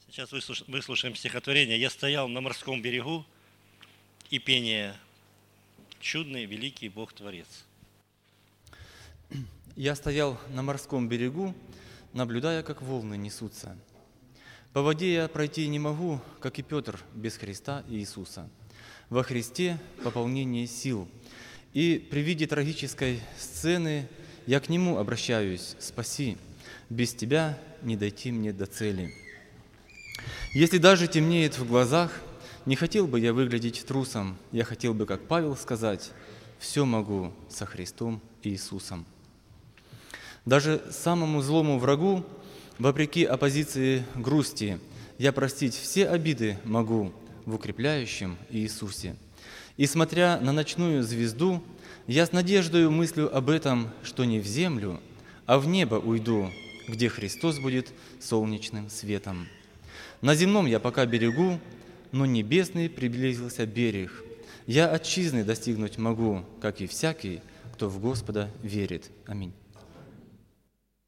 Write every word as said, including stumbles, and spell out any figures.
Сейчас выслушаем стихотворение «Я стоял на морском берегу» и пение «Чудный, великий Бог-творец». Я стоял на морском берегу, наблюдая, как волны несутся. По воде я пройти не могу, как и Петр, без Христа и Иисуса. Во Христе пополнение сил. И при виде трагической сцены я к Нему обращаюсь: «Спаси, без Тебя не дойти мне до цели». Если даже темнеет в глазах, не хотел бы я выглядеть трусом, я хотел бы, как Павел, сказать: «Все могу со Христом и Иисусом». Даже самому злому врагу, вопреки оппозиции грусти, я простить все обиды могу в укрепляющем Иисусе. И, смотря на ночную звезду, я с надеждою мыслю об этом, что не в землю, а в небо уйду, где Христос будет солнечным светом. На земном я пока берегу, но небесный приблизился берег. Я отчизны достигнуть могу, как и всякий, кто в Господа верит. Аминь.